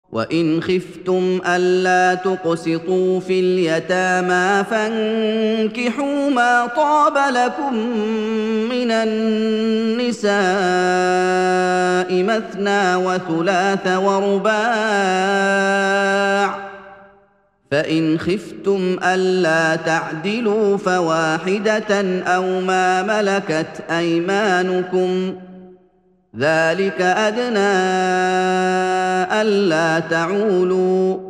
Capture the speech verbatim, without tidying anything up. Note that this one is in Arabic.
وان خفتم الا تقسطوا في اليتامى فانكحوا ما طاب لكم من النساء مثنى وثلاث ورباع فان خفتم الا تعدلوا فواحده او ما ملكت ايمانكم ذلك أدنى ألا تعولوا